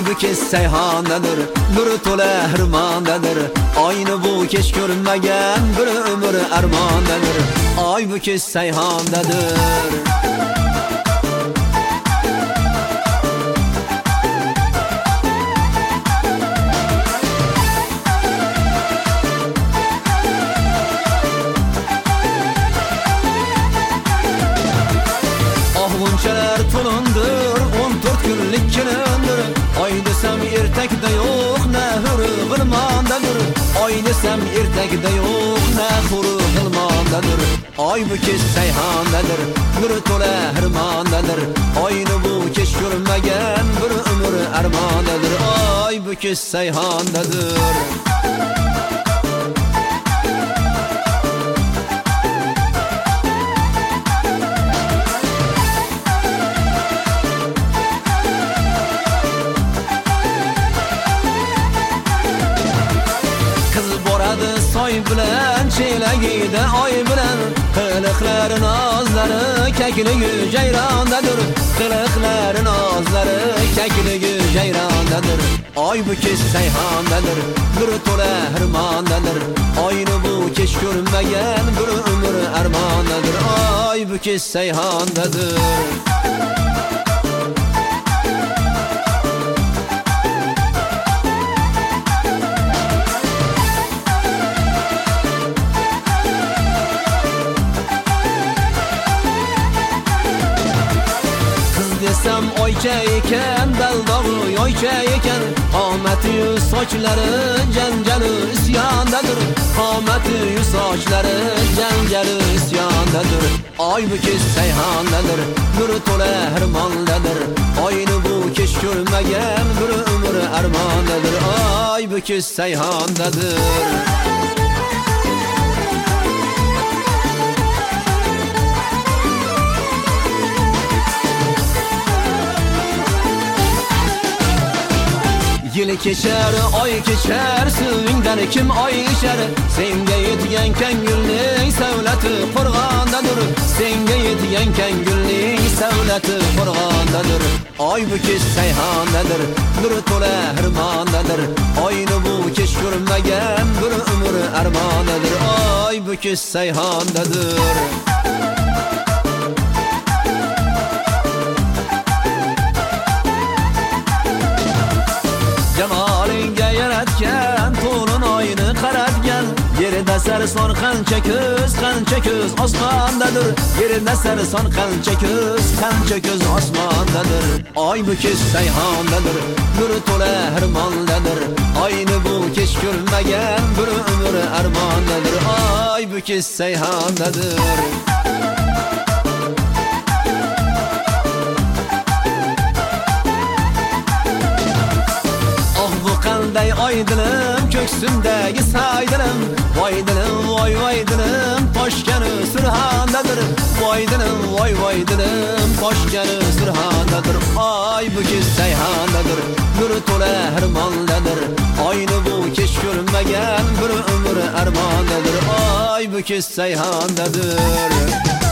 Ay bu kez seyhandadır, nuru to'la hirmondadir. Oyni bu kech ko'rinmagan bir umr armondadir. Ay bu kez seyhandadir. Bunchalar to'lindir 14 kunlik kunimdir. Oy desam ertakda yo'q, nahuri g'ilmondadir. Oy desam ertakda yo'q, nahuri g'ilmondadir. Oy bu kech seyhandadir, nuri to'la hirmondadir. Oyni bu kech ko'rinmagan bir umr armondadir. Oy bu kech seyhandadir. Soy bilan chelagida oy bilan qiliqlari nozlari kakligi jayrondadir. Qiliqlari nozlari kakligi jayrondadir. Oy bu kech seyhandadir, nuri to'la hirmondadir. Oyni bu kech ko'rinmagan bir umr armondadir. Oy bu kech seyhandadir. Desam oycha ekan, daldog'i yoycha ekan. Qomati yuz sochlari janjali isyondadir. Qomati yuz sochlari janjali isyondadir. Oy bu kech seyhandadir, nuri to'la hirmondadir. Oyni bu kech ko'rmagan bir umr armondadir. Oy bu kech seyhandadir. Yil kechar, oy kechar, suvingdan kim oy ichar. Senga yetgan ko'ngilning savlati qo'rg'ondadir. Senga yetgan ko'ngilning savlati qo'rg'ondadir. Oy bu kech seyhandadir, nuri to'la hirmondadir. Oyni bu kech ko'rinmagan bir umr armondadir. Oy bu kech seyhandadir. Jamalinga yaratgan, to'lin oyni qaratgan. Yerida sarson qancha ko'z osmondadir. Yerida sarson qancha ko'z osmondadir. Oy bu kech seyhandadir, nuri to'la hirmondadir. Oyni bu kech ko'rmagan bir umr armondadir. Oy bu kech seyhandadir. Qanday oy dilim, ko'ksimdagi say dilim. Voy dilim, voy dilim, toshgani surxondadir. Voy dilim, voy dilim, toshgani surxondadir. Oy bu kech seyhandadir, nuri to'la hirmondadir. Oyni bu kech ko'rinmagan bir umr armondadir. Oy bu kech seyhandadir.